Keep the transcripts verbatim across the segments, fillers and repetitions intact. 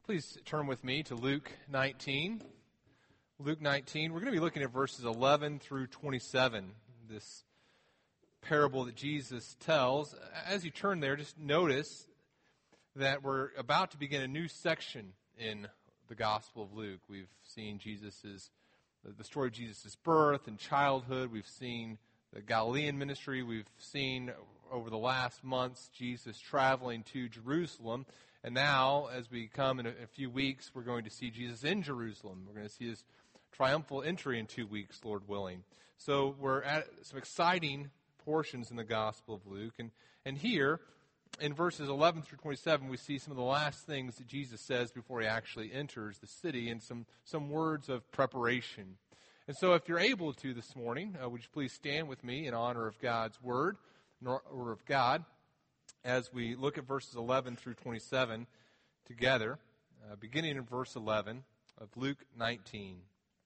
Please turn with me to Luke nineteen. Luke nineteen, we're going to be looking at verses eleven through twenty-seven, this parable that Jesus tells. As you turn there, just notice that we're about to begin a new section in the Gospel of Luke. We've seen Jesus's, the story of Jesus' birth and childhood. We've seen the Galilean ministry. We've seen over the last months Jesus traveling to Jerusalem. And now, as we come in a, a few weeks, we're going to see Jesus in Jerusalem. We're going to see his triumphal entry in two weeks, Lord willing. So we're at some exciting portions in the Gospel of Luke. And, and here, in verses eleven through twenty-seven, we see some of the last things that Jesus says before he actually enters the city and some, some words of preparation. And so if you're able to this morning, uh, would you please stand with me in honor of God's word, in honor of God, as we look at verses eleven through twenty-seven together, uh, beginning in verse eleven of Luke nineteen.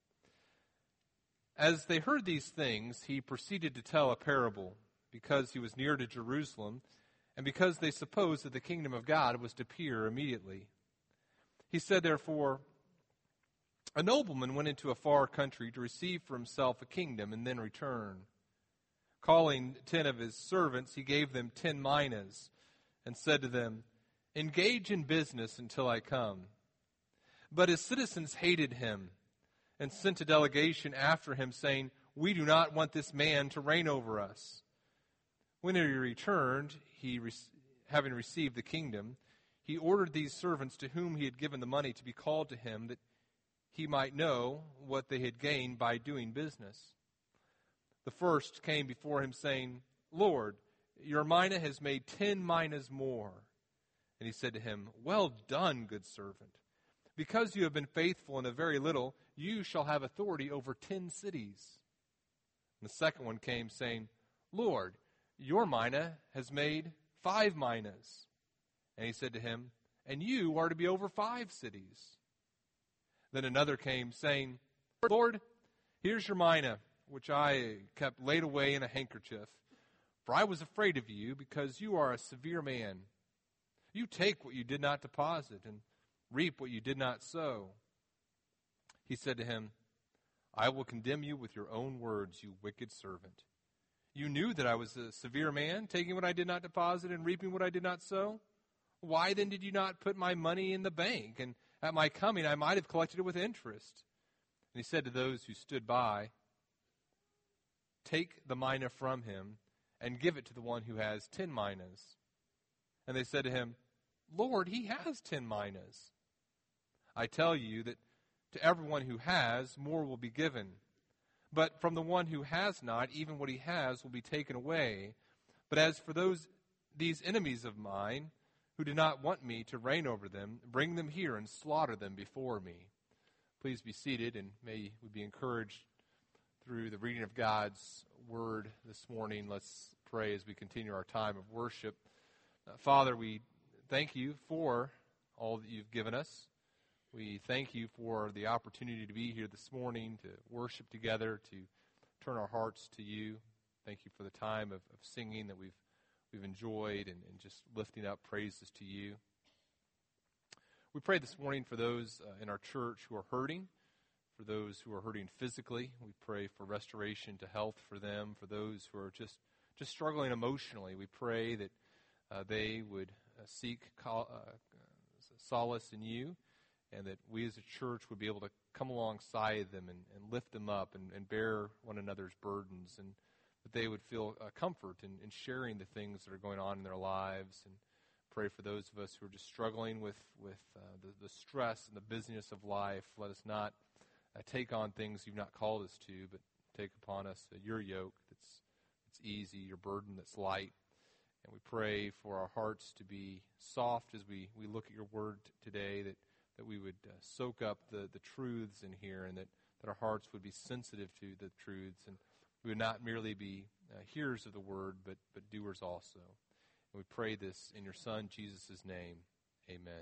As they heard these things, he proceeded to tell a parable, because he was near to Jerusalem, and because they supposed that the kingdom of God was to appear immediately. He said, therefore, a nobleman went into a far country to receive for himself a kingdom and then return. Calling ten of his servants, he gave them ten minas and said to them, engage in business until I come. But his citizens hated him and sent a delegation after him, saying, we do not want this man to reign over us. When he returned, he having received the kingdom, he ordered these servants to whom he had given the money to be called to him, that he might know what they had gained by doing business. The first came before him, saying, Lord, your mina has made ten minas more. And he said to him, well done, good servant. Because you have been faithful in a very little, you shall have authority over ten cities. And the second one came, saying, Lord, your mina has made five minas. And he said to him, and you are to be over five cities. Then another came, saying, Lord, here's your mina, which I kept laid away in a handkerchief. For I was afraid of you, because you are a severe man. You take what you did not deposit, and reap what you did not sow. He said to him, I will condemn you with your own words, you wicked servant. You knew that I was a severe man, taking what I did not deposit and reaping what I did not sow. Why then did you not put my money in the bank? And at my coming I might have collected it with interest. And he said to those who stood by, take the mina from him and give it to the one who has ten minas. And they said to him, Lord, he has ten minas. I tell you that to everyone who has, more will be given. But from the one who has not, even what he has will be taken away. But as for those these enemies of mine, who do not want me to reign over them, bring them here and slaughter them before me. Please be seated, and may we be encouraged through the reading of God's word this morning. Let's pray as we continue our time of worship. Uh, Father, we thank you for all that you've given us. We thank you for the opportunity to be here this morning, to worship together, to turn our hearts to you. Thank you for the time of, of singing that we've we've enjoyed and, and just lifting up praises to you. We pray this morning for those uh, in our church who are hurting, for those who are hurting physically. We pray for restoration to health for them, for those who are just, just struggling emotionally. We pray that uh, they would uh, seek col- uh, solace in you, and that we as a church would be able to come alongside them and, and lift them up and, and bear one another's burdens, and that they would feel uh, comfort in, in sharing the things that are going on in their lives. And pray for those of us who are just struggling with, with uh, the, the stress and the busyness of life. Let us not uh, take on things you've not called us to, but take upon us uh, your yoke that's, that's easy, your burden that's light. And we pray for our hearts to be soft as we, we look at your word t- today, that that we would uh, soak up the, the truths in here, and that, that our hearts would be sensitive to the truths, and we would not merely be uh, hearers of the word, but, but doers also. And we pray this in your Son, Jesus' name. Amen.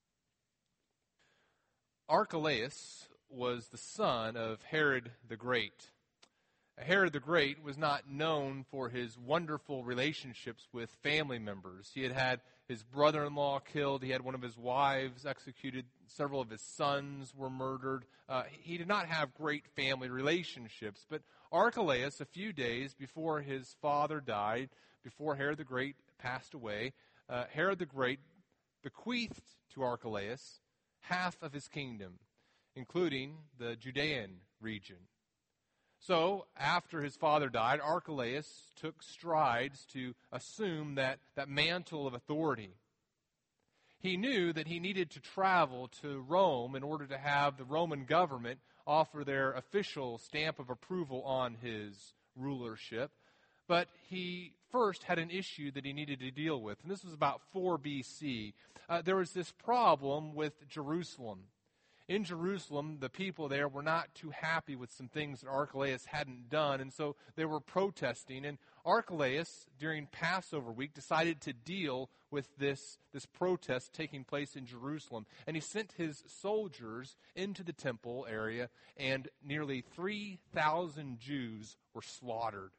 Archelaus was the son of Herod the Great. Herod the Great was not known for his wonderful relationships with family members. He had had his brother-in-law killed. He had one of his wives executed. Several of his sons were murdered. Uh, he did not have great family relationships. But Archelaus, a few days before his father died, before Herod the Great passed away, uh, Herod the Great bequeathed to Archelaus half of his kingdom, including the Judean region. So, after his father died, Archelaus took strides to assume that, that mantle of authority. He knew that he needed to travel to Rome in order to have the Roman government offer their official stamp of approval on his rulership. But he first had an issue that he needed to deal with, and this was about four B C. Uh, there was this problem with Jerusalem. In Jerusalem, the people there were not too happy with some things that Archelaus hadn't done, and so they were protesting. And Archelaus, during Passover week, decided to deal with this, this protest taking place in Jerusalem. And he sent his soldiers into the temple area, and nearly three thousand Jews were slaughtered.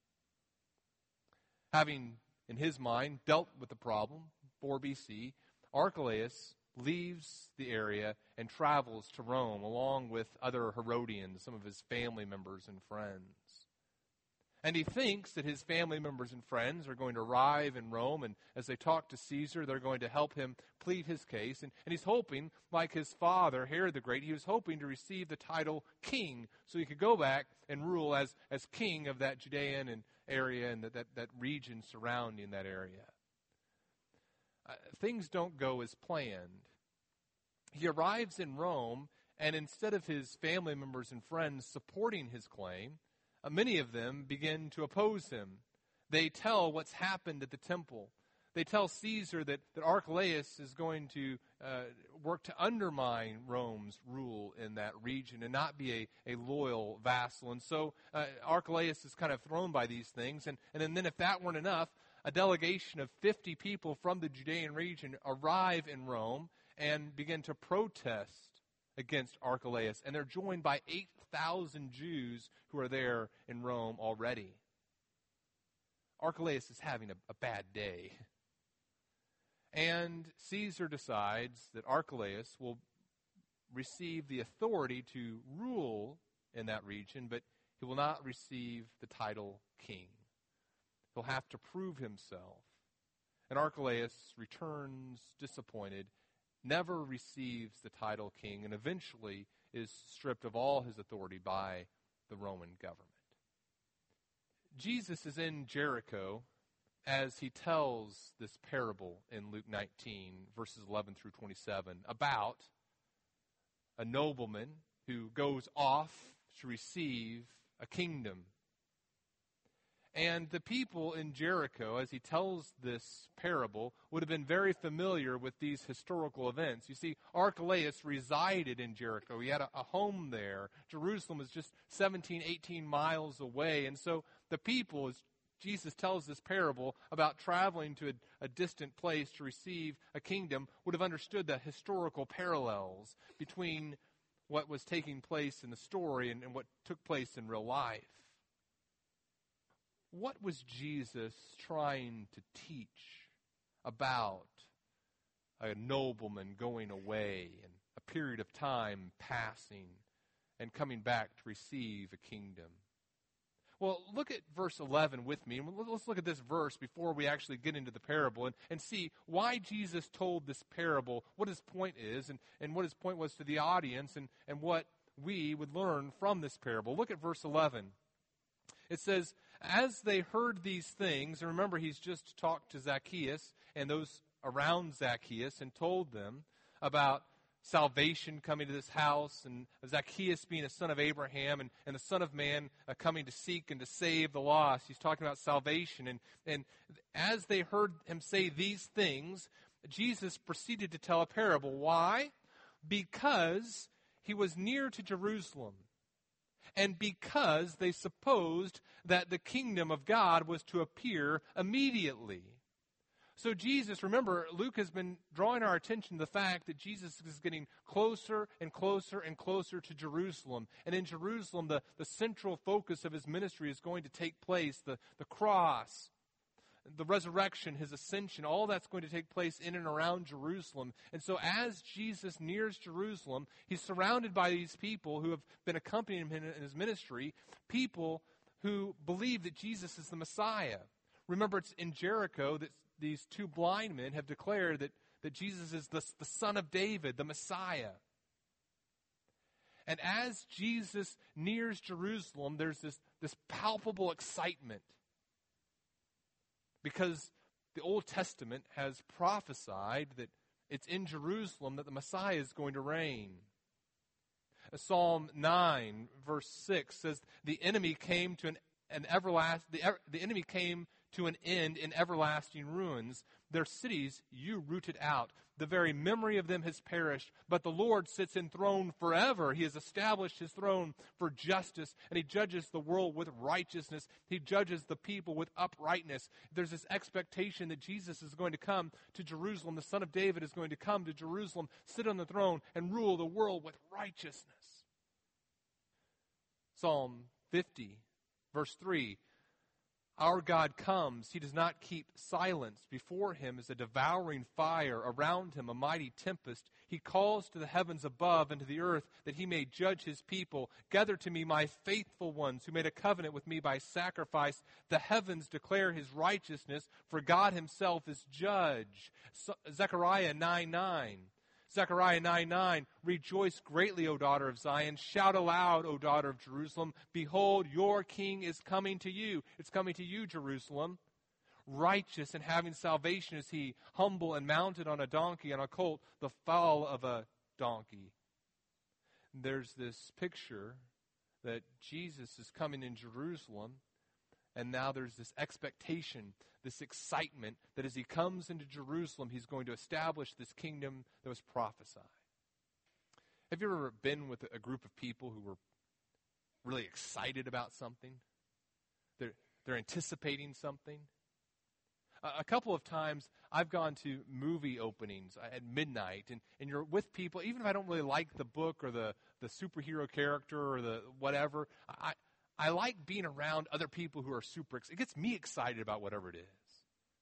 Having, in his mind, dealt with the problem, four B C, Archelaus leaves the area and travels to Rome along with other Herodians, some of his family members and friends. And he thinks that his family members and friends are going to arrive in Rome, and as they talk to Caesar, they're going to help him plead his case. And, and he's hoping, like his father, Herod the Great, he was hoping to receive the title king so he could go back and rule as, as king of that Judean and area and that, that, that region surrounding that area. Uh, things don't go as planned. He arrives in Rome, and instead of his family members and friends supporting his claim, uh, many of them begin to oppose him. They tell what's happened at the temple. They tell Caesar that, that Archelaus is going to uh, work to undermine Rome's rule in that region and not be a, a loyal vassal. And so uh, Archelaus is kind of thrown by these things. And, and then if that weren't enough, a delegation of fifty people from the Judean region arrive in Rome and begin to protest against Archelaus. And they're joined by eight thousand Jews who are there in Rome already. Archelaus is having a, a bad day. And Caesar decides that Archelaus will receive the authority to rule in that region, but he will not receive the title king. He'll have to prove himself. And Archelaus returns disappointed, never receives the title king, and eventually is stripped of all his authority by the Roman government. Jesus is in Jericho as he tells this parable in Luke nineteen, verses eleven through twenty-seven, about a nobleman who goes off to receive a kingdom. And the people in Jericho, as he tells this parable, would have been very familiar with these historical events. You see, Archelaus resided in Jericho. He had a, a home there. Jerusalem is just seventeen, eighteen miles away. And so the people, as Jesus tells this parable about traveling to a, a distant place to receive a kingdom, would have understood the historical parallels between what was taking place in the story and, and what took place in real life. What was Jesus trying to teach about a nobleman going away and a period of time passing and coming back to receive a kingdom? Well, look at verse eleven with me. Let's look at this verse before we actually get into the parable and, and see why Jesus told this parable, what his point is, and, and what his point was to the audience, and, and what we would learn from this parable. Look at verse eleven. It says, as they heard these things, and remember he's just talked to Zacchaeus and those around Zacchaeus and told them about salvation coming to this house, and Zacchaeus being a son of Abraham, and, and the Son of Man uh, coming to seek and to save the lost. He's talking about salvation. And, and as they heard him say these things, Jesus proceeded to tell a parable. Why? Because he was near to Jerusalem, and because they supposed that the kingdom of God was to appear immediately. So Jesus, remember, Luke has been drawing our attention to the fact that Jesus is getting closer and closer and closer to Jerusalem. And in Jerusalem, the, the central focus of his ministry is going to take place, the, the cross. the resurrection, his ascension, all that's going to take place in and around Jerusalem. And so as Jesus nears Jerusalem, he's surrounded by these people who have been accompanying him in his ministry, people who believe that Jesus is the Messiah. Remember, it's in Jericho that these two blind men have declared that, that Jesus is the, the Son of David, the Messiah. And as Jesus nears Jerusalem, there's this, this palpable excitement, because the Old Testament has prophesied that it's in Jerusalem that the Messiah is going to reign. Psalm nine, verse six says, "The enemy came to an, an everlast, the, the enemy came to an end in everlasting ruins. Their cities you rooted out. The very memory of them has perished. But the Lord sits enthroned forever. He has established his throne for justice, and he judges the world with righteousness. He judges the people with uprightness." There's this expectation that Jesus is going to come to Jerusalem. The Son of David is going to come to Jerusalem, sit on the throne, and rule the world with righteousness. Psalm fifty, verse three. "Our God comes. He does not keep silence. Before him is a devouring fire. Around him a mighty tempest. He calls to the heavens above and to the earth that he may judge his people. Gather to me my faithful ones who made a covenant with me by sacrifice. The heavens declare his righteousness, for God himself is judge." Zechariah nine nine. Zechariah nine nine, "Rejoice greatly, O daughter of Zion. Shout aloud, O daughter of Jerusalem. Behold, your king is coming to you." It's coming to you, Jerusalem. "Righteous and having salvation is he, humble and mounted on a donkey, on a colt, the foal of a donkey." There's this picture that Jesus is coming in Jerusalem, and now there's this expectation, this excitement, that as he comes into Jerusalem, he's going to establish this kingdom that was prophesied. Have you ever been with a group of people who were really excited about something? They're, they're anticipating something? A, a couple of times I've gone to movie openings at midnight, and, and you're with people, even if I don't really like the book or the, the superhero character or the whatever, I I like being around other people who are super excited. It gets me excited about whatever it is.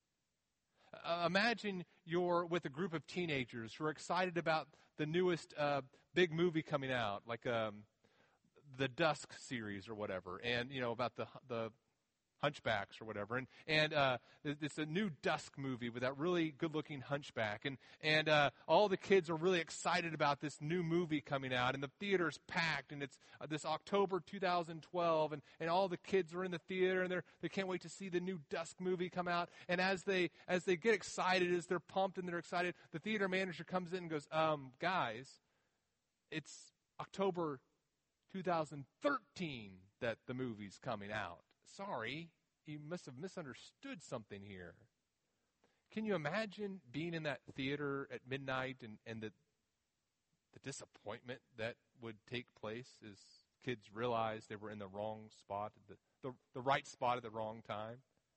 Uh, imagine you're with a group of teenagers who are excited about the newest uh, big movie coming out, like um, the Dusk series or whatever, and you know about the the Hunchbacks or whatever, and and uh, it's a new Dusk movie with that really good-looking hunchback, and and uh, all the kids are really excited about this new movie coming out, and the theater's packed, and it's uh, this October two thousand twelve, and, and all the kids are in the theater, and they they can't wait to see the new Dusk movie come out, and as they as they get excited, as they're pumped and they're excited, the theater manager comes in and goes, um, "Guys, it's October two thousand thirteen that the movie's coming out. Sorry, you must have misunderstood something here." Can you imagine being in that theater at midnight and, and the, the disappointment that would take place as kids realized they were in the wrong spot, the, the, the right spot at the wrong time?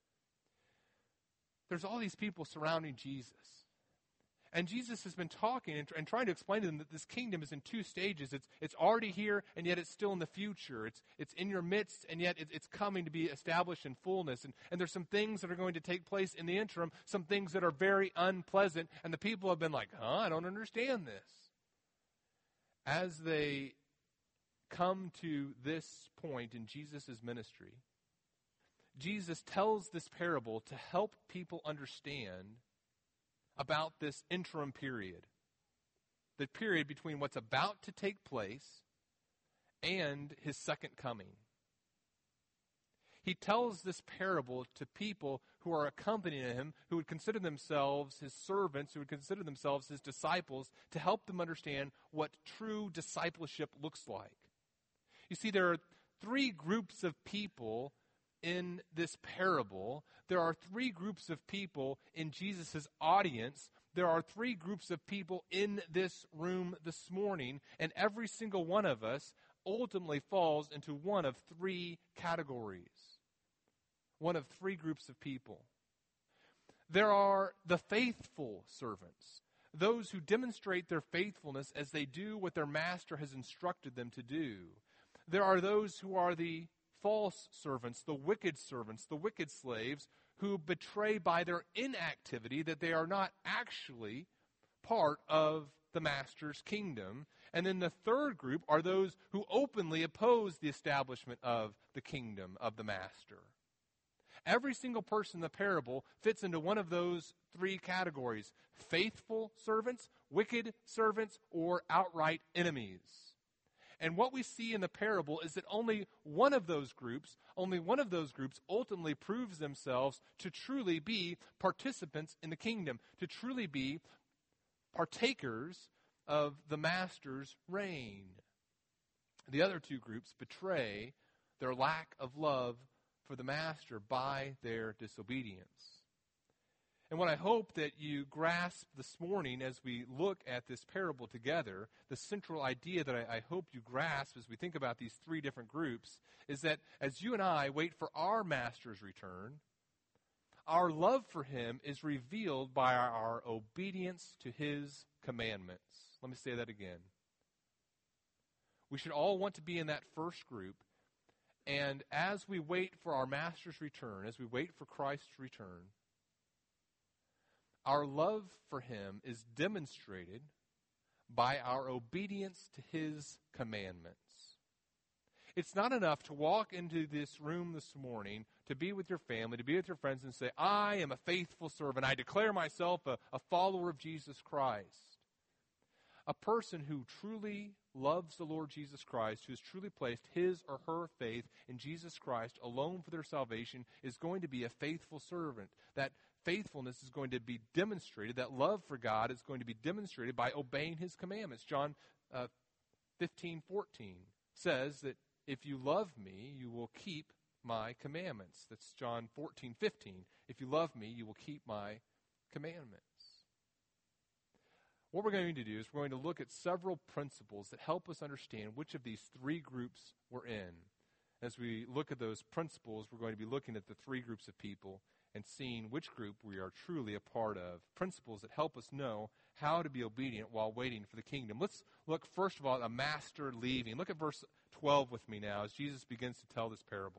There's all these people surrounding Jesus. And Jesus has been talking and, and trying to explain to them that this kingdom is in two stages. It's it's already here, and yet it's still in the future. It's it's in your midst, and yet it, it's coming to be established in fullness. And, and there's some things that are going to take place in the interim, some things that are very unpleasant, and the people have been like, huh, I don't understand this. As they come to this point in Jesus' ministry, Jesus tells this parable to help people understand about this interim period, the period between what's about to take place and his second coming. He tells this parable to people who are accompanying him, who would consider themselves his servants, who would consider themselves his disciples, to help them understand what true discipleship looks like. You see, there are three groups of people in this parable. There are three groups of people in Jesus' audience. There are three groups of people in this room this morning, and every single one of us ultimately falls into one of three categories, one of three groups of people. There are the faithful servants, those who demonstrate their faithfulness as they do what their master has instructed them to do. There are those who are the false servants, the wicked servants, the wicked slaves, who betray by their inactivity that they are not actually part of the master's kingdom. And then the third group are those who openly oppose the establishment of the kingdom of the master. Every single person in the parable fits into one of those three categories: faithful servants, wicked servants, or outright enemies. And what we see in the parable is that only one of those groups, only one of those groups ultimately proves themselves to truly be participants in the kingdom, to truly be partakers of the master's reign. The other two groups betray their lack of love for the master by their disobedience. And what I hope that you grasp this morning as we look at this parable together, the central idea that I, I hope you grasp as we think about these three different groups, is that as you and I wait for our master's return, our love for him is revealed by our, our obedience to his commandments. Let me say that again. We should all want to be in that first group. And as we wait for our master's return, as we wait for Christ's return, our love for him is demonstrated by our obedience to his commandments. It's not enough to walk into this room this morning, to be with your family, to be with your friends, and say, I am a faithful servant. I declare myself a, a follower of Jesus Christ. A person who truly loves the Lord Jesus Christ, who has truly placed his or her faith in Jesus Christ alone for their salvation, is going to be a faithful servant. That faithfulness is going to be demonstrated, that love for God is going to be demonstrated by obeying his commandments. John uh, fifteen fourteen says that if you love me, you will keep my commandments. That's John fourteen fifteen. If you love me, you will keep my commandments. What we're going to do is we're going to look at several principles that help us understand which of these three groups we're in. As we look at those principles, we're going to be looking at the three groups of people and seeing which group we are truly a part of. Principles that help us know how to be obedient while waiting for the kingdom. Let's look first of all at a master leaving. Look at verse twelve with me now as Jesus begins to tell this parable.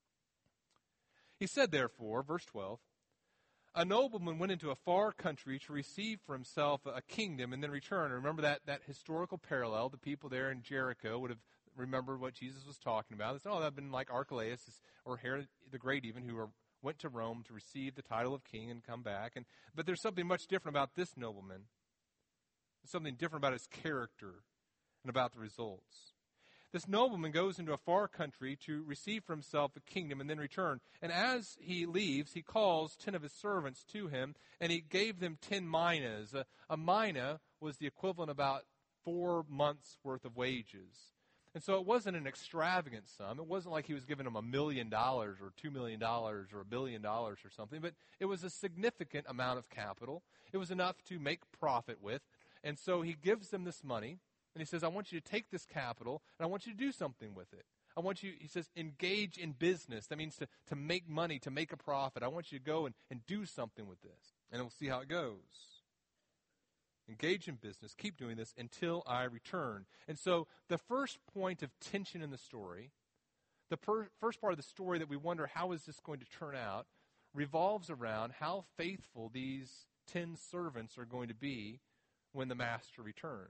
He said, therefore, verse twelve, a nobleman went into a far country to receive for himself a kingdom and then return. Remember that, that historical parallel. The people there in Jericho would have remembered what Jesus was talking about. They said, oh, that would have been like Archelaus or Herod the Great even, who were, went to Rome to receive the title of king and come back. And But there's something much different about this nobleman. There's something different about his character and about the results. This nobleman goes into a far country to receive for himself a kingdom and then return. And as he leaves, he calls ten of his servants to him, and he gave them ten minas. A, a mina was the equivalent of about four months' worth of wages. And so it wasn't an extravagant sum. It wasn't like he was giving them a million dollars or two million dollars or a billion dollars or something, but it was a significant amount of capital. It was enough to make profit with. And so he gives them this money. And he says, I want you to take this capital, and I want you to do something with it. I want you, he says, engage in business. That means to, to make money, to make a profit. I want you to go and, and do something with this. And we'll see how it goes. Engage in business. Keep doing this until I return. And so the first point of tension in the story, the per, first part of the story that we wonder how is this going to turn out, revolves around how faithful these ten servants are going to be when the master returns.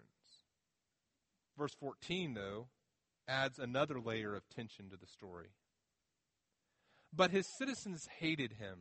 Verse fourteen, though, adds another layer of tension to the story. But his citizens hated him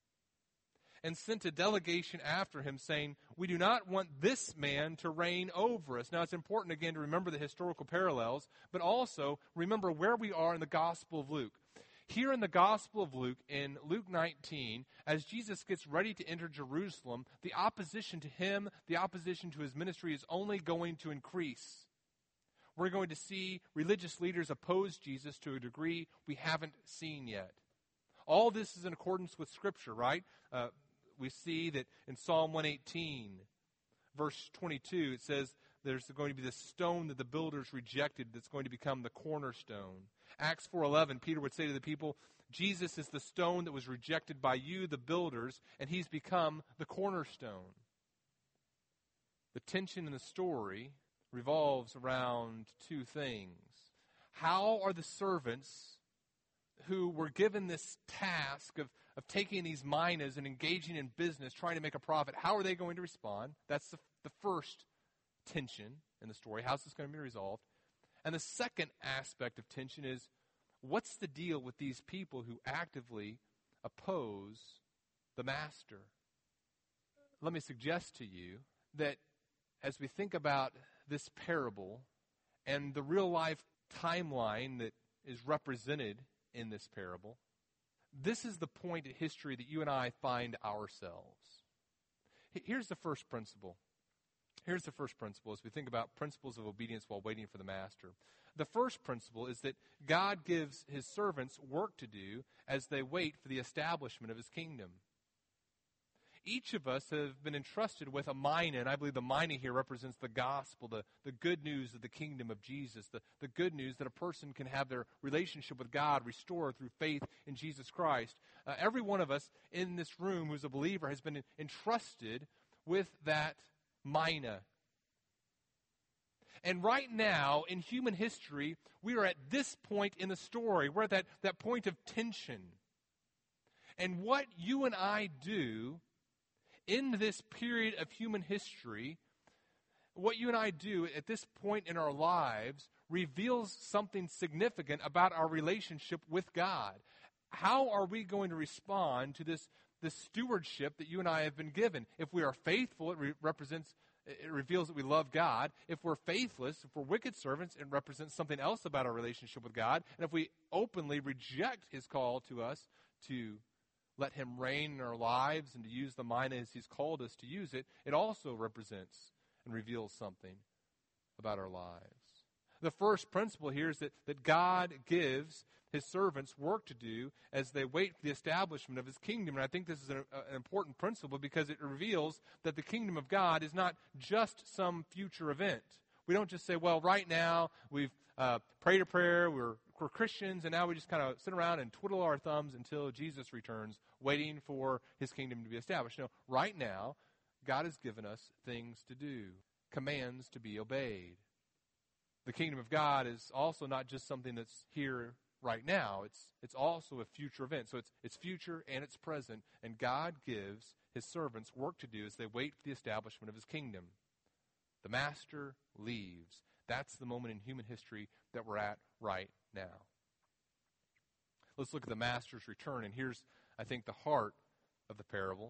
and sent a delegation after him saying, we do not want this man to reign over us. Now, it's important, again, to remember the historical parallels, but also remember where we are in the Gospel of Luke. Here in the Gospel of Luke, in Luke nineteen, as Jesus gets ready to enter Jerusalem, the opposition to him, the opposition to his ministry is only going to increase. We're going to see religious leaders oppose Jesus to a degree we haven't seen yet. All this is in accordance with Scripture, right? Uh, we see that in Psalm one eighteen, verse twenty-two, it says there's going to be this stone that the builders rejected that's going to become the cornerstone. Acts four eleven, Peter would say to the people, Jesus is the stone that was rejected by you, the builders, and he's become the cornerstone. The tension in the story revolves around two things. How are the servants who were given this task of, of taking these minas and engaging in business, trying to make a profit, how are they going to respond? That's the, the first tension in the story. How's this going to be resolved? And the second aspect of tension is, what's the deal with these people who actively oppose the master? Let me suggest to you that as we think about this parable and the real life timeline that is represented in this parable, this is the point in history that you and I find ourselves. Here's the first principle. Here's the first principle as we think about principles of obedience while waiting for the master. The first principle is that God gives his servants work to do as they wait for the establishment of his kingdom. Each of us have been entrusted with a mina, and I believe the mina here represents the gospel, the, the good news of the kingdom of Jesus, the, the good news that a person can have their relationship with God restored through faith in Jesus Christ. Uh, every one of us in this room who's a believer has been entrusted with that mina. And right now, in human history, we are at this point in the story. We're at that, that point of tension. And what you and I do in this period of human history, what you and I do at this point in our lives reveals something significant about our relationship with God. How are we going to respond to this, this stewardship that you and I have been given? If we are faithful, it re- represents, it reveals that we love God. If we're faithless, if we're wicked servants, it represents something else about our relationship with God. And if we openly reject his call to us to let him reign in our lives and to use the mina as he's called us to use it, it also represents and reveals something about our lives. The first principle here is that, that God gives his servants work to do as they wait for the establishment of his kingdom. And I think this is an, an important principle because it reveals that the kingdom of God is not just some future event. We don't just say, well, right now we've uh, prayed a prayer, we're, we're Christians, and now we just kind of sit around and twiddle our thumbs until Jesus returns, waiting for his kingdom to be established. No, right now, God has given us things to do, commands to be obeyed. The kingdom of God is also not just something that's here right now. It's it's also a future event. So it's it's future and it's present, and God gives his servants work to do as they wait for the establishment of his kingdom. The master leaves. That's the moment in human history that we're at right now. Let's look at the master's return, and here's, I think, the heart of the parable.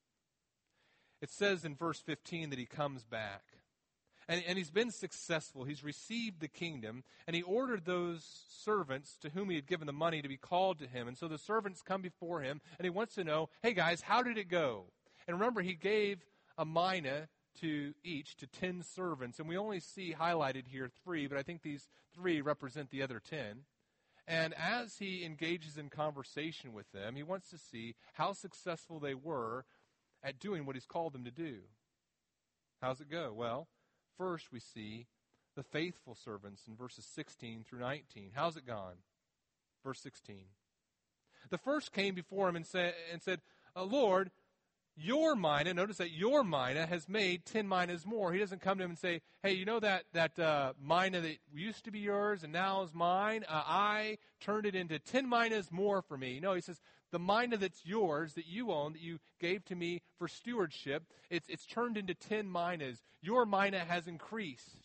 It says in verse fifteen that he comes back. And, and he's been successful. He's received the kingdom, and he ordered those servants to whom he had given the money to be called to him. And so the servants come before him, and he wants to know, hey guys, how did it go? And remember, he gave a mina to each, to ten servants. And we only see highlighted here three, but I think these three represent the other ten. And as he engages in conversation with them, he wants to see how successful they were at doing what he's called them to do. How's it go? Well, first we see the faithful servants in verses sixteen through nineteen. How's it gone? Verse sixteen. The first came before him and, say, and said, uh, Lord, your mina, notice that your mina has made ten minas more. He doesn't come to him and say, hey, you know that, that uh, mina that used to be yours and now is mine? Uh, I turned it into ten minas more for me. No, he says, the mina that's yours, that you own, that you gave to me for stewardship, it's, it's turned into ten minas. Your mina has increased.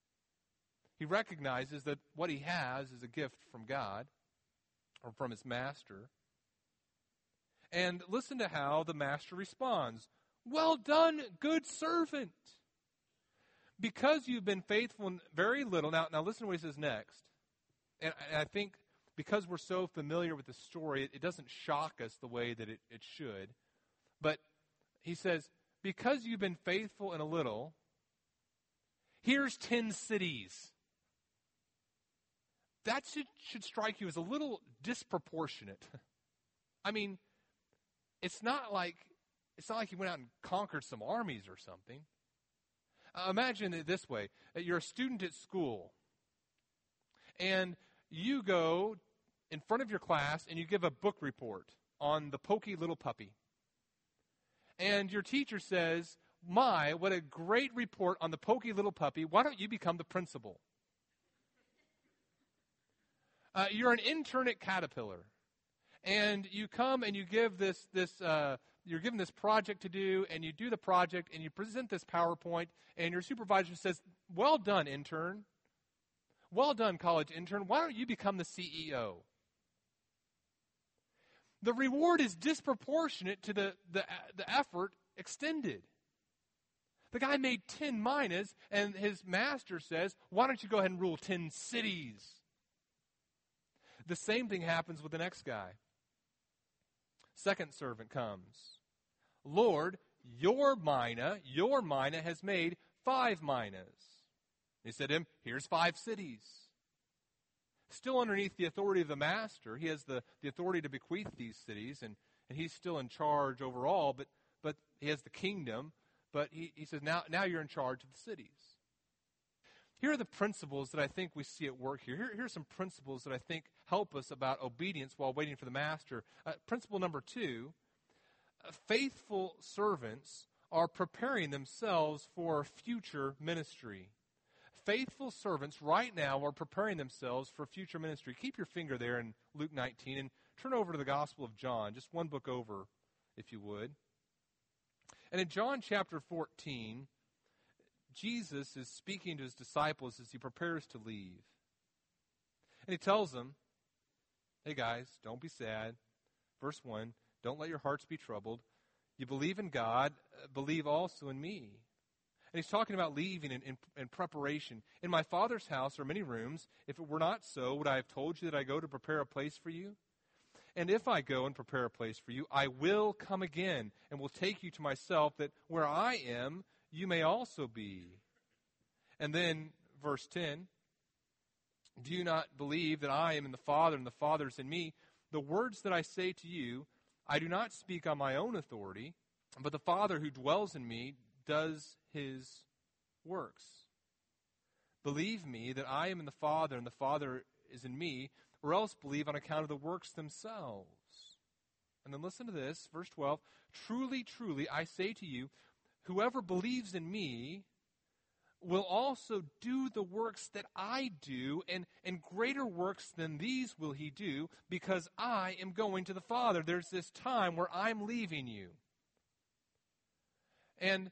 He recognizes that what he has is a gift from God or from his master. And listen to how the master responds. Well done, good servant. Because you've been faithful in very little. Now, now listen to what he says next. And, and I think because we're so familiar with the story, it, it doesn't shock us the way that it, it should. But he says, because you've been faithful in a little, here's ten cities. That should, should strike you as a little disproportionate. I mean, It's not like it's not like he went out and conquered some armies or something. Uh, imagine it this way. You're a student at school, and you go in front of your class and you give a book report on the pokey little puppy. And your teacher says, my, what a great report on the pokey little puppy. Why don't you become the principal? Uh, you're an intern at Caterpillar. and you come and you give this, this uh, you're given this project to do, and you do the project, and you present this PowerPoint, and your supervisor says, well done, intern. Well done, college intern. Why don't you become the C E O? The reward is disproportionate to the, the, the effort extended. The guy made ten minas, and his master says, why don't you go ahead and rule ten cities? The same thing happens with the next guy. Second servant comes. Lord, your mina, your mina has made five minas. He said to him, here's five cities. Still underneath the authority of the master, he has the, the authority to bequeath these cities, and, and he's still in charge overall, but, but he has the kingdom. But he, he says, now, now you're in charge of the cities. Here are the principles that I think we see at work here. Here, here are some principles that I think help us about obedience while waiting for the master. Uh, principle number two, uh, faithful servants are preparing themselves for future ministry. Faithful servants right now are preparing themselves for future ministry. Keep your finger there in Luke nineteen and turn over to the Gospel of John, just one book over, if you would. And in John chapter fourteen, Jesus is speaking to his disciples as he prepares to leave. And he tells them, hey guys, don't be sad. Verse one, don't let your hearts be troubled. You believe in God, believe also in me. And he's talking about leaving in, in, in preparation. In my Father's house are many rooms. If it were not so, would I have told you that I go to prepare a place for you? And if I go and prepare a place for you, I will come again and will take you to myself, that where I am, you may also be. And then, verse ten, do you not believe that I am in the Father and the Father is in me? The words that I say to you, I do not speak on my own authority, but the Father who dwells in me does his works. Believe me that I am in the Father and the Father is in me, or else believe on account of the works themselves. And then listen to this, verse twelve. Truly, truly, I say to you, whoever believes in me will also do the works that I do, and, and greater works than these will he do, because I am going to the Father. There's this time where I'm leaving you. And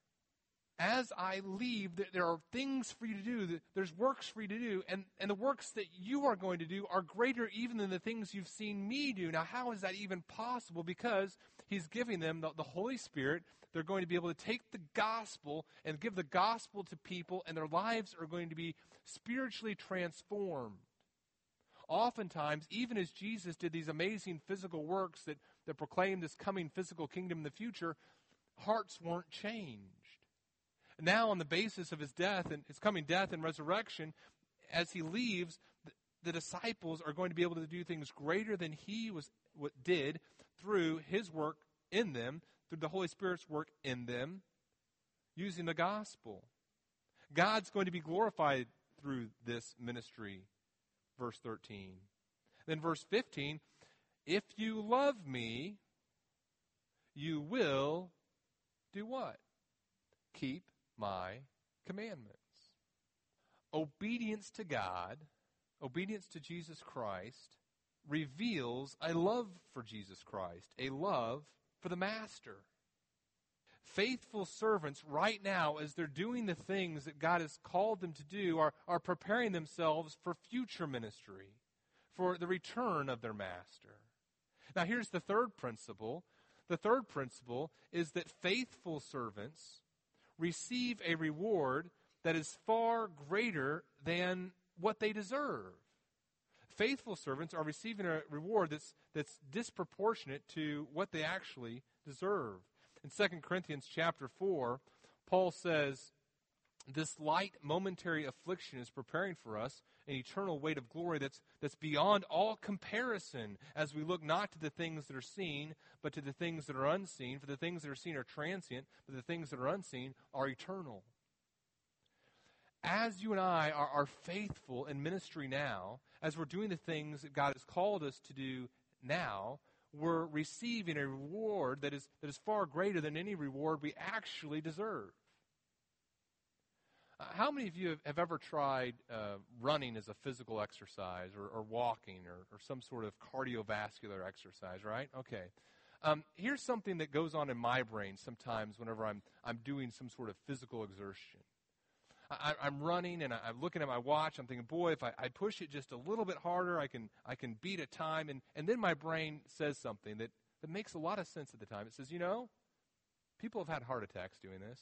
as I leave, there are things for you to do. There's works for you to do. And, and the works that you are going to do are greater even than the things you've seen me do. Now, how is that even possible? Because he's giving them the, the Holy Spirit. They're going to be able to take the gospel and give the gospel to people, and their lives are going to be spiritually transformed. Oftentimes, even as Jesus did these amazing physical works that, that proclaimed this coming physical kingdom in the future, hearts weren't changed. Now, on the basis of his death and his coming death and resurrection, as he leaves, the, the disciples are going to be able to do things greater than he was what did through his work in them, through the Holy Spirit's work in them, using the gospel. God's going to be glorified through this ministry, verse thirteen. Then verse fifteen, if you love me, you will do what? Keep my commandments. Obedience to God, obedience to Jesus Christ, reveals a love for Jesus Christ, a love for the Master. Faithful servants right now, as they're doing the things that God has called them to do, are, are preparing themselves for future ministry, for the return of their Master. Now here's the third principle. The third principle is that faithful servants receive a reward that is far greater than what they deserve. Faithful servants are receiving a reward that's, that's disproportionate to what they actually deserve. In Second Corinthians chapter four, Paul says, this light momentary affliction is preparing for us an eternal weight of glory that's, that's beyond all comparison, as we look not to the things that are seen, but to the things that are unseen. For the things that are seen are transient, but the things that are unseen are eternal. As you and I are, are faithful in ministry now, as we're doing the things that God has called us to do now, we're receiving a reward that is, that is far greater than any reward we actually deserve. Uh, how many of you have, have ever tried uh, running as a physical exercise or, or walking or, or some sort of cardiovascular exercise, right? Okay. Um, here's something that goes on in my brain sometimes whenever I'm, I'm doing some sort of physical exertion. I, I'm running and I, I'm looking at my watch. I'm thinking, boy, if I, I push it just a little bit harder, I can I can beat a time. And, and then my brain says something that, that makes a lot of sense at the time. It says, you know, people have had heart attacks doing this.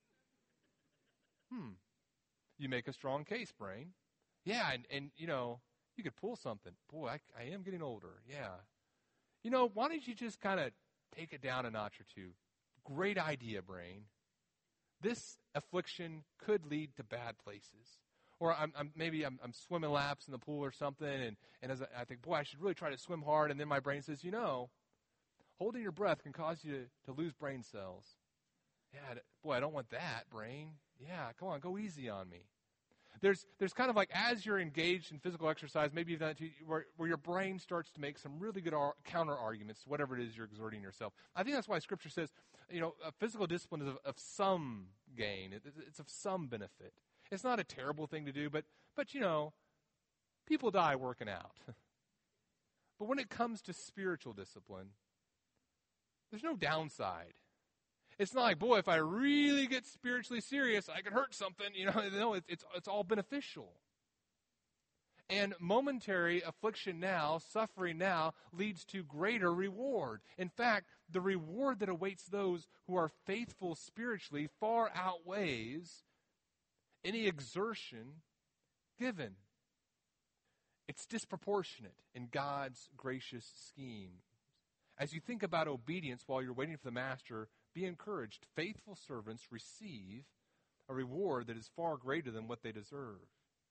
Hmm. You make a strong case, brain. Yeah, and, and you know, you could pull something. Boy, I, I am getting older. Yeah. You know, why don't you just kind of take it down a notch or two? Great idea, brain. This affliction could lead to bad places. Or I'm, I'm maybe I'm, I'm swimming laps in the pool or something, and, and as I, I think, boy, I should really try to swim hard, and then my brain says, you know, holding your breath can cause you to, to lose brain cells. Yeah, boy, I don't want that, brain. Yeah, come on, go easy on me. There's there's kind of like as you're engaged in physical exercise, maybe you've done it too, where, where your brain starts to make some really good ar- counter arguments to whatever it is you're exerting yourself. I think that's why Scripture says, you know, a physical discipline is of, of some gain. It, it's of some benefit. It's not a terrible thing to do, but but you know, people die working out. But when it comes to spiritual discipline, there's no downside. It's not like, boy, if I really get spiritually serious, I could hurt something. You know, no, it's, it's, it's all beneficial. And momentary affliction now, suffering now, leads to greater reward. In fact, the reward that awaits those who are faithful spiritually far outweighs any exertion given. It's disproportionate in God's gracious scheme. As you think about obedience while you're waiting for the master, be encouraged. Faithful servants receive a reward that is far greater than what they deserve.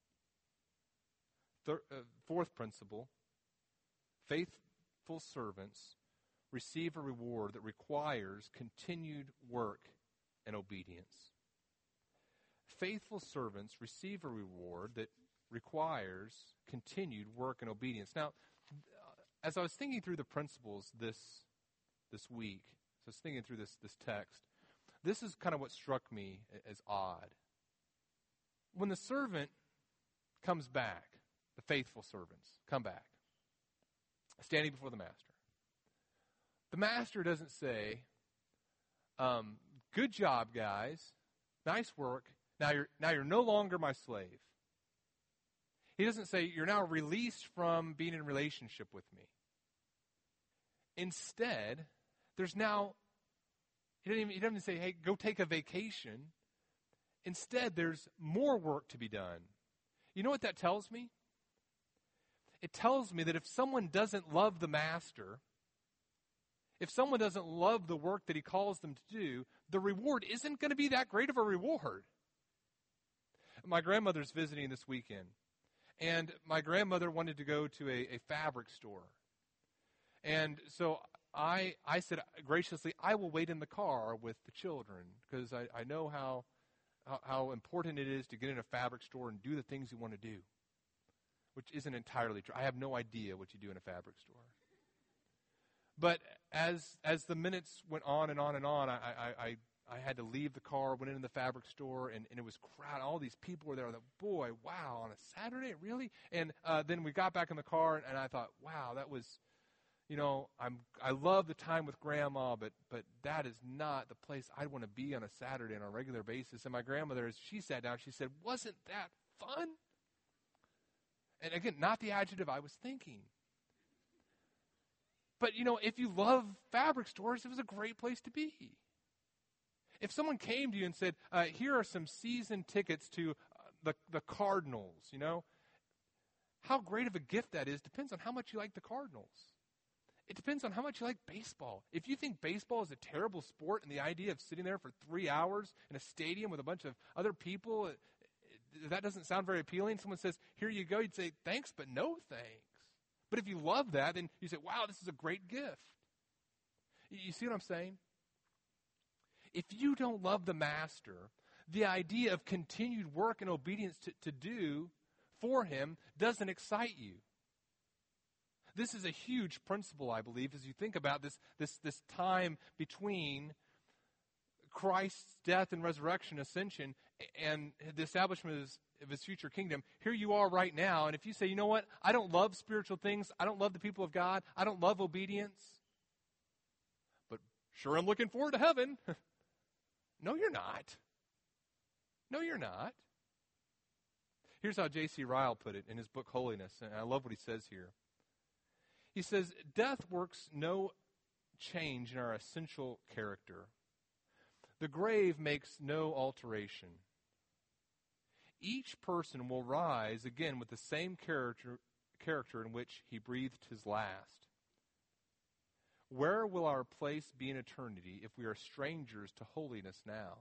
Thir- uh, fourth principle, faithful servants receive a reward that requires continued work and obedience. Faithful servants receive a reward that requires continued work and obedience. Now, as I was thinking through the principles this this week, so I was thinking through this, this text, this is kind of what struck me as odd. When the servant comes back, the faithful servants come back, standing before the master, the master doesn't say, um, good job, guys, nice work, now you're, now you're no longer my slave. He doesn't say, you're now released from being in relationship with me. Instead, there's now, he doesn't, even, he doesn't say, hey, go take a vacation. Instead, there's more work to be done. You know what that tells me? It tells me that if someone doesn't love the master, if someone doesn't love the work that he calls them to do, the reward isn't going to be that great of a reward. My grandmother's visiting this weekend. And my grandmother wanted to go to a, a fabric store. And so I I said graciously, I will wait in the car with the children because I, I know how, how how important it is to get in a fabric store and do the things you want to do, which isn't entirely true. I have no idea what you do in a fabric store. But as as the minutes went on and on and on, I I, I I had to leave the car, went into the fabric store, and, and it was crowded. All these people were there. I thought, boy, wow, on a Saturday, really? And uh, then we got back in the car, and, and I thought, wow, that was, you know, I'm I love the time with Grandma, but but that is not the place I'd want to be on a Saturday on a regular basis. And my grandmother, as she sat down, she said, wasn't that fun? And again, not the adjective I was thinking. But, you know, if you love fabric stores, it was a great place to be. If someone came to you and said, uh, here are some season tickets to uh, the, the Cardinals, you know, how great of a gift that is depends on how much you like the Cardinals. It depends on how much you like baseball. If you think baseball is a terrible sport and the idea of sitting there for three hours in a stadium with a bunch of other people, it, it, that doesn't sound very appealing. Someone says, here you go. You'd say, thanks, but no thanks. But if you love that, then you say, wow, this is a great gift. You, you see what I'm saying? If you don't love the master, the idea of continued work and obedience to, to do for him doesn't excite you. This is a huge principle, I believe, as you think about this, this, this time between Christ's death and resurrection, ascension, and the establishment of his, of his future kingdom, here you are right now. And if you say, you know what, I don't love spiritual things, I don't love the people of God, I don't love obedience, but sure I'm looking forward to heaven. No, you're not. No, you're not. Here's how J C Ryle put it in his book Holiness, and I love what he says here. He says, death works no change in our essential character. The grave makes no alteration. Each person will rise again with the same character, character in which he breathed his last. Where will our place be in eternity if we are strangers to holiness now?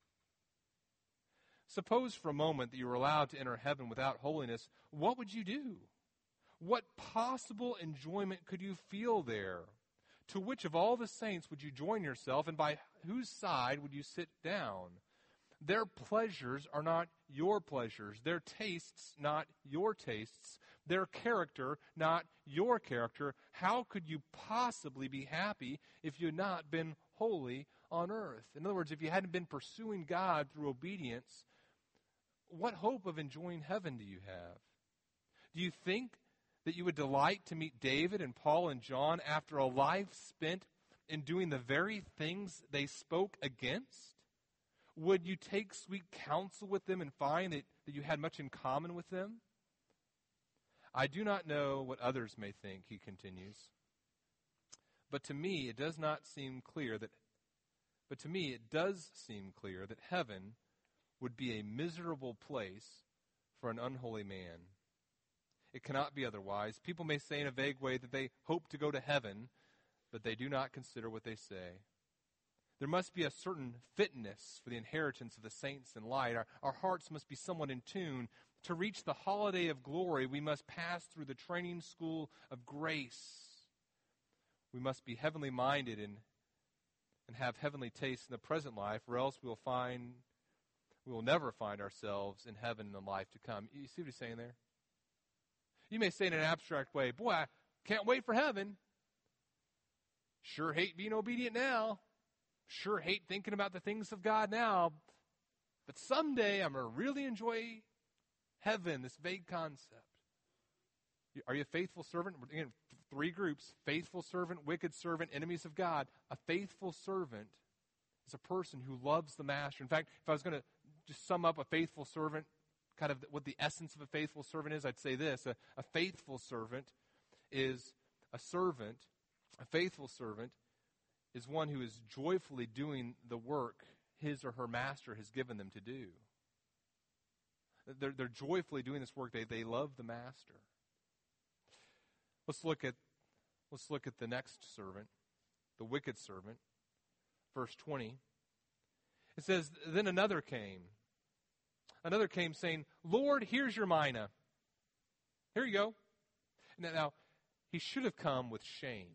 Suppose for a moment that you were allowed to enter heaven without holiness. What would you do? What possible enjoyment could you feel there? To which of all the saints would you join yourself, and by whose side would you sit down? Their pleasures are not your pleasures, their tastes not your tastes, their character not your character. How could you possibly be happy if you had not been holy on earth? In other words, if you hadn't been pursuing God through obedience, what hope of enjoying heaven do you have? Do you think that you would delight to meet David and Paul and John after a life spent in doing the very things they spoke against? Would you take sweet counsel with them and find that, that you had much in common with them? I do not know what others may think, he continues. But to me it does not seem clear that but to me it does seem clear that heaven would be a miserable place for an unholy man. It cannot be otherwise. People may say in a vague way that they hope to go to heaven, but they do not consider what they say. There must be a certain fitness for the inheritance of the saints in light. Our, our hearts must be somewhat in tune. To reach the holiday of glory, we must pass through the training school of grace. We must be heavenly minded and, and have heavenly tastes in the present life, or else we will find we will never find ourselves in heaven in the life to come. You see what he's saying there? You may say in an abstract way, boy, I can't wait for heaven. Sure hate being obedient now. Sure hate thinking about the things of God now. But someday I'm going to really enjoy heaven, this vague concept. Are you a faithful servant? Again, three groups: faithful servant, wicked servant, enemies of God. A faithful servant is a person who loves the master. In fact, if I was going to just sum up a faithful servant, kind of what the essence of a faithful servant is, I'd say this. A, a faithful servant is a servant. A faithful servant is one who is joyfully doing the work his or her master has given them to do. They're, they're joyfully doing this work. They, they love the master. Let's look at let's look at the next servant, the wicked servant. Verse twenty. It says, then another came. Another came saying, Lord, here's your mina. Here you go. Now, now he should have come with shame.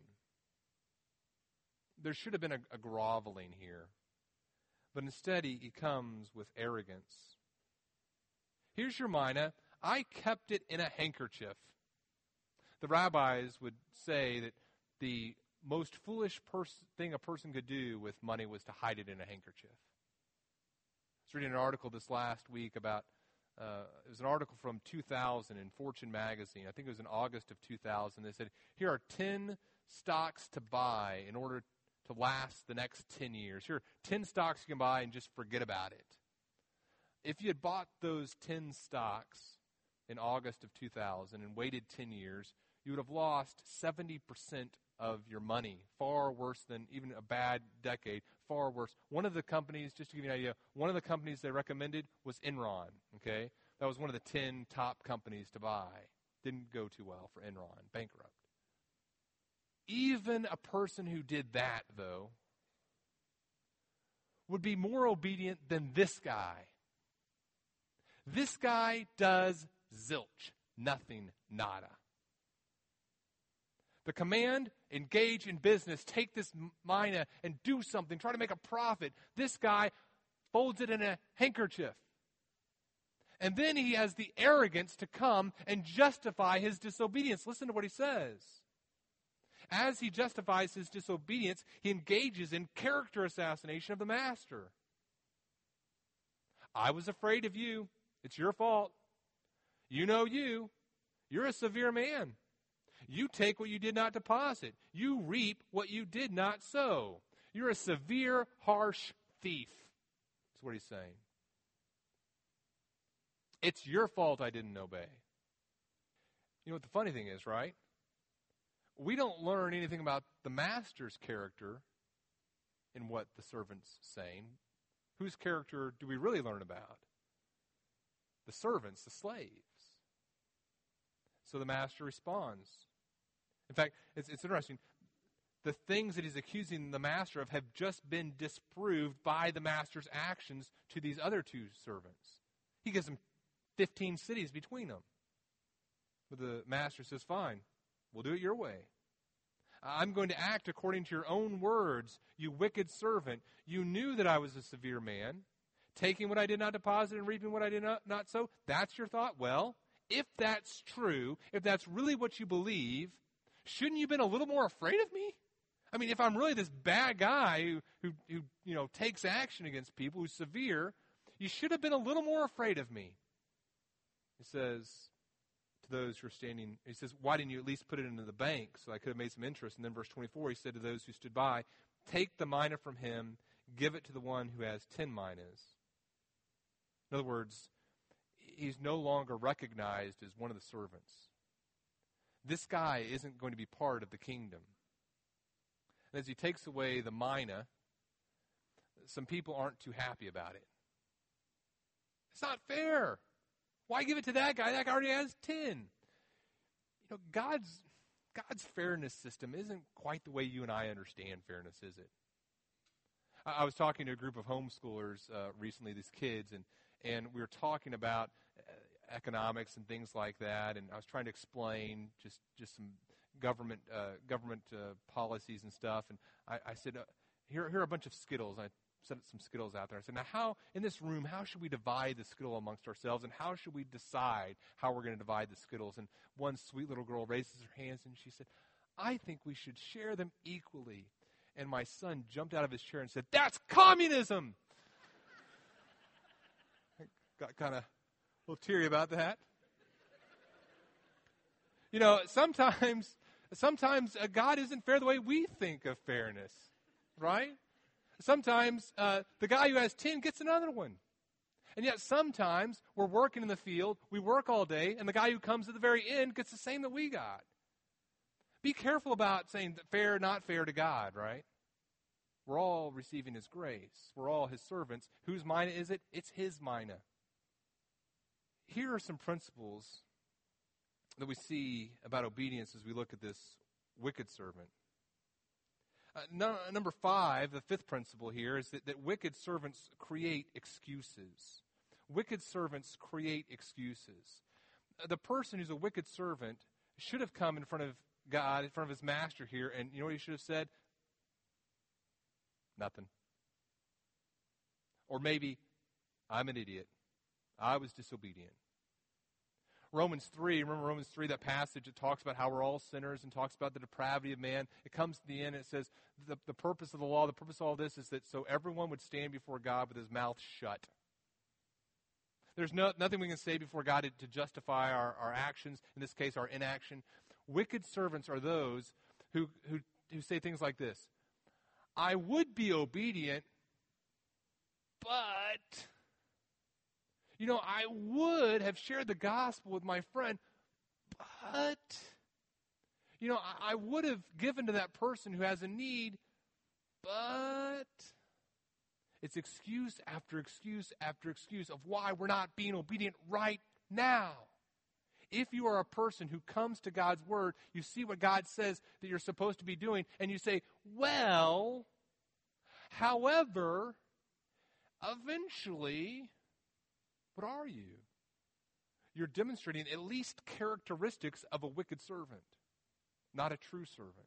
There should have been a, a groveling here. But instead he, he comes with arrogance. Here's your mina. I kept it in a handkerchief. The rabbis would say that the most foolish pers- thing a person could do with money was to hide it in a handkerchief. I was reading an article this last week about, uh, it was an article from two thousand in Fortune magazine. I think it was in August of two thousand. They said, here are ten stocks to buy in order to last the next ten years. Here are ten stocks you can buy and just forget about it. If you had bought those ten stocks in August of two thousand and waited ten years, you would have lost seventy percent of your money. Far worse than even a bad decade. Far worse. One of the companies, just to give you an idea, one of the companies they recommended was Enron. Okay, that was one of the ten top companies to buy. Didn't go too well for Enron. Bankrupt. Even a person who did that, though, would be more obedient than this guy. This guy does zilch. Nothing, nada. The command, engage in business, take this mina and do something, try to make a profit. This guy folds it in a handkerchief. And then he has the arrogance to come and justify his disobedience. Listen to what he says. As he justifies his disobedience, he engages in character assassination of the master. I was afraid of you. It's your fault. You know you. You're a severe man. You take what you did not deposit. You reap what you did not sow. You're a severe, harsh thief. That's what he's saying. It's your fault I didn't obey. You know what the funny thing is, right? We don't learn anything about the master's character in what the servant's saying. Whose character do we really learn about? The servants, the slaves. So the master responds. In fact, it's, it's interesting. The things that he's accusing the master of have just been disproved by the master's actions to these other two servants. He gives them fifteen cities between them. But the master says, fine, we'll do it your way. I'm going to act according to your own words, you wicked servant. You knew that I was a severe man, taking what I did not deposit and reaping what I did not, not sow. That's your thought? Well, if that's true, if that's really what you believe, shouldn't you have been a little more afraid of me? I mean, if I'm really this bad guy who, who, who you know, takes action against people, who's severe, you should have been a little more afraid of me. He says to those who are standing, he says, why didn't you at least put it into the bank so I could have made some interest? And then verse twenty-four, he said to those who stood by, take the mina from him, give it to the one who has ten minas. In other words, he's no longer recognized as one of the servants. This guy isn't going to be part of the kingdom. And as he takes away the mina, some people aren't too happy about it. It's not fair. Why give it to that guy? That guy already has ten. You know, God's God's fairness system isn't quite the way you and I understand fairness, is it? I, I was talking to a group of homeschoolers uh, recently, these kids, and, and we were talking about uh, economics and things like that, and I was trying to explain just, just some government uh, government uh, policies and stuff, and I, I said, uh, here, here are a bunch of Skittles. I set some Skittles out there. I said, now how, in this room, how should we divide the Skittle amongst ourselves, and how should we decide how we're going to divide the Skittles? And one sweet little girl raises her hands, and she said, I think we should share them equally. And my son jumped out of his chair and said, that's communism! I got kind of a little teary about that. You know, sometimes, sometimes uh, God isn't fair the way we think of fairness, right? Sometimes uh, the guy who has ten gets another one. And yet sometimes we're working in the field, we work all day, and the guy who comes at the very end gets the same that we got. Be careful about saying fair, not fair to God, right? We're all receiving his grace. We're all his servants. Whose mina is it? It's his mina. Here are some principles that we see about obedience as we look at this wicked servant. Uh, no, number five, the fifth principle here, is that, that wicked servants create excuses. Wicked servants create excuses. Uh, the person who's a wicked servant should have come in front of God, in front of his master here, and you know what he should have said? Nothing. Or maybe, I'm an idiot. I was disobedient. Romans three, remember Romans three, that passage, it talks about how we're all sinners and talks about the depravity of man. It comes to the end and it says the, the purpose of the law, the purpose of all this is that so everyone would stand before God with his mouth shut. There's no, nothing we can say before God to, to justify our, our actions, in this case our inaction. Wicked servants are those who, who, who say things like this. I would be obedient, but... You know, I would have shared the gospel with my friend, but, you know, I, I would have given to that person who has a need, but it's excuse after excuse after excuse of why we're not being obedient right now. If you are a person who comes to God's word, you see what God says that you're supposed to be doing, and you say, well, however, eventually... What are you? You're demonstrating at least characteristics of a wicked servant, not a true servant.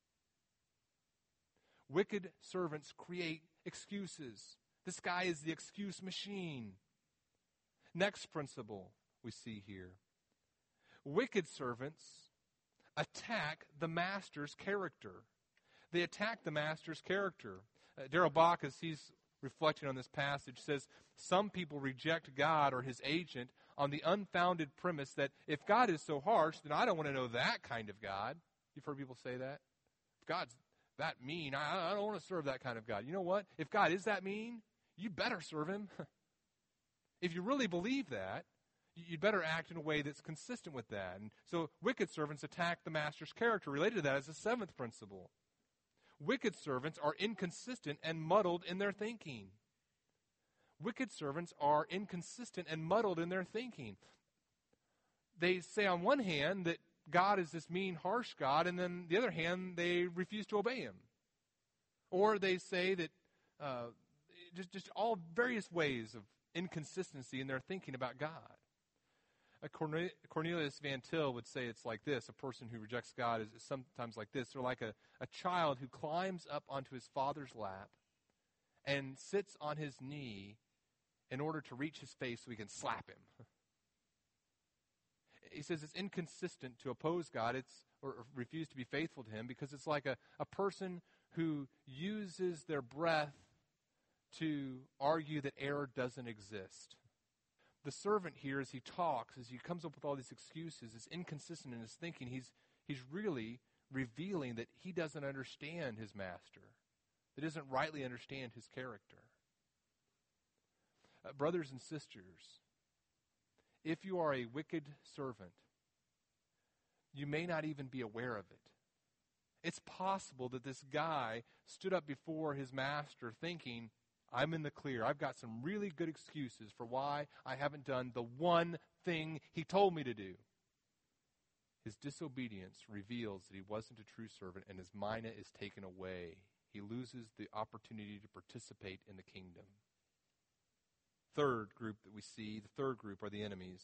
Wicked servants create excuses. This guy is the excuse machine. Next principle we see here. Wicked servants attack the master's character. They attack the master's character. Uh, Darrell Bach, as he's reflecting on this passage, says some people reject God or his agent on the unfounded premise that if God is so harsh, then I don't want to know that kind of God. You've heard people say that? If God's that mean, I, I don't want to serve that kind of God. You know what? If God is that mean, you better serve him. If you really believe that, you'd better act in a way that's consistent with that. And so wicked servants attack the master's character. Related to that is the seventh principle. Wicked servants are inconsistent and muddled in their thinking. Wicked servants are inconsistent and muddled in their thinking. They say on one hand that God is this mean, harsh God, and then the other hand, they refuse to obey him. Or they say that uh, just, just all various ways of inconsistency in their thinking about God. Cornelius Van Til would say it's like this. A person who rejects God is, is sometimes like this. They're like a, a child who climbs up onto his father's lap and sits on his knee in order to reach his face so he can slap him. He says it's inconsistent to oppose God it's or, or refuse to be faithful to him because it's like a, a person who uses their breath to argue that error doesn't exist. The servant here, as he talks, as he comes up with all these excuses, is inconsistent in his thinking. He's, he's really revealing that he doesn't understand his master, that he doesn't rightly understand his character. Uh, brothers and sisters, if you are a wicked servant, you may not even be aware of it. It's possible that this guy stood up before his master thinking, I'm in the clear. I've got some really good excuses for why I haven't done the one thing he told me to do. His disobedience reveals that he wasn't a true servant, and his mina is taken away. He loses the opportunity to participate in the kingdom. Third group that we see, the third group are the enemies.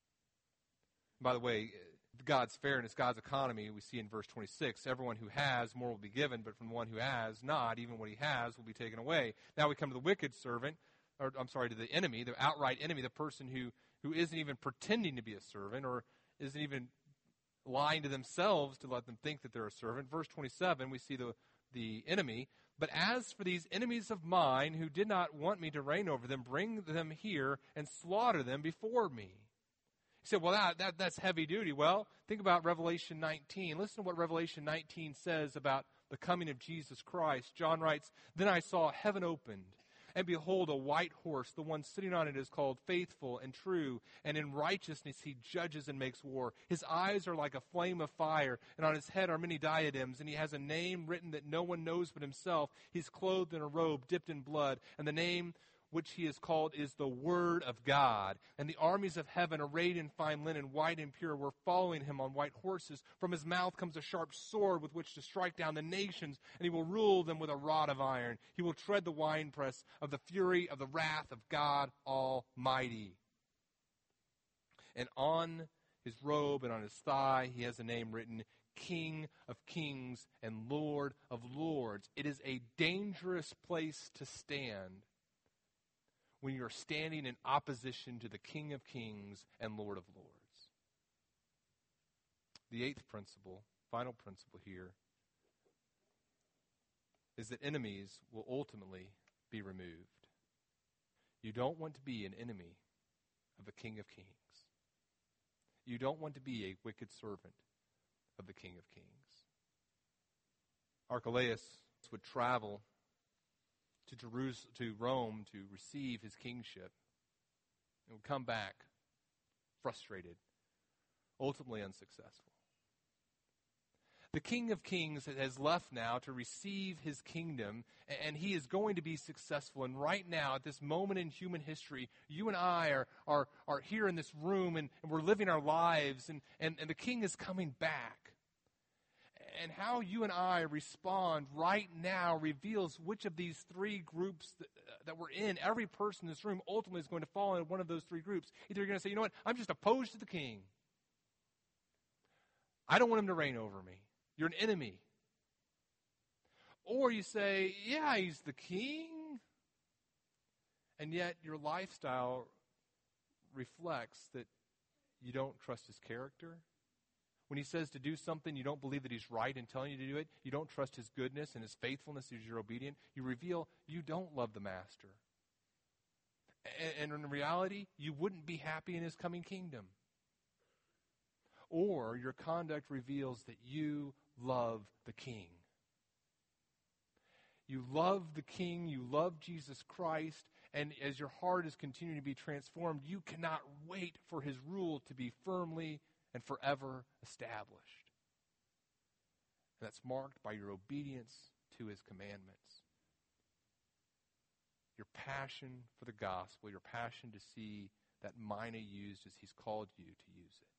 By the way, God's fairness, God's economy, we see in verse twenty-six, everyone who has, more will be given, but from the one who has not, even what he has will be taken away. Now we come to the wicked servant, or I'm sorry, to the enemy, the outright enemy, the person who, who isn't even pretending to be a servant or isn't even lying to themselves to let them think that they're a servant. Verse twenty-seven, we see the, the enemy. But as for these enemies of mine who did not want me to reign over them, bring them here and slaughter them before me. You say, well, that, that that's heavy duty. Well, think about Revelation nineteen. Listen to what Revelation nineteen says about the coming of Jesus Christ. John writes, Then I saw heaven opened, and behold, a white horse. The one sitting on it is called Faithful and True, and in righteousness he judges and makes war. His eyes are like a flame of fire, and on his head are many diadems, and he has a name written that no one knows but himself. He's clothed in a robe dipped in blood, and the name which he is called is the Word of God. And the armies of heaven, arrayed in fine linen, white and pure, were following him on white horses. From his mouth comes a sharp sword with which to strike down the nations, and he will rule them with a rod of iron. He will tread the winepress of the fury of the wrath of God Almighty. And on his robe and on his thigh he has a name written, King of Kings and Lord of Lords. It is a dangerous place to stand when you're standing in opposition to the King of Kings and Lord of Lords. The eighth principle, final principle here, is that enemies will ultimately be removed. You don't want to be an enemy of the King of Kings. You don't want to be a wicked servant of the King of Kings. Archelaus would travel to Jerusalem, to Rome to receive his kingship, and would come back frustrated, ultimately unsuccessful. The King of Kings has left now to receive his kingdom, and he is going to be successful. And right now, at this moment in human history, you and I are, are, are here in this room, and, and we're living our lives, and, and, and the King is coming back. And how you and I respond right now reveals which of these three groups that, uh, that we're in. Every person in this room ultimately is going to fall into one of those three groups. Either you're going to say, you know what, I'm just opposed to the king. I don't want him to reign over me. You're an enemy. Or you say, yeah, he's the king. And yet your lifestyle reflects that you don't trust his character. When he says to do something, you don't believe that he's right in telling you to do it. You don't trust his goodness and his faithfulness as you're obedient. You reveal you don't love the master. And, and in reality, you wouldn't be happy in his coming kingdom. Or your conduct reveals that you love the king. You love the king, you love Jesus Christ, and as your heart is continuing to be transformed, you cannot wait for his rule to be firmly and forever established. And that's marked by your obedience to his commandments. Your passion for the gospel, your passion to see that mina used as he's called you to use it.